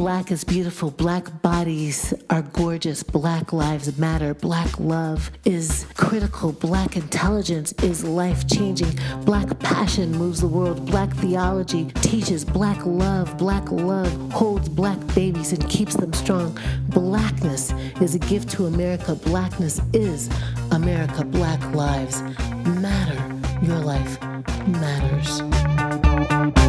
Black is beautiful. Black bodies are gorgeous. Black lives matter. Black love is critical. Black intelligence is life-changing. Black passion moves the world. Black theology teaches black love. Black love holds black babies and keeps them strong. Blackness is a gift to America. Blackness is America. Black lives matter. Your life matters.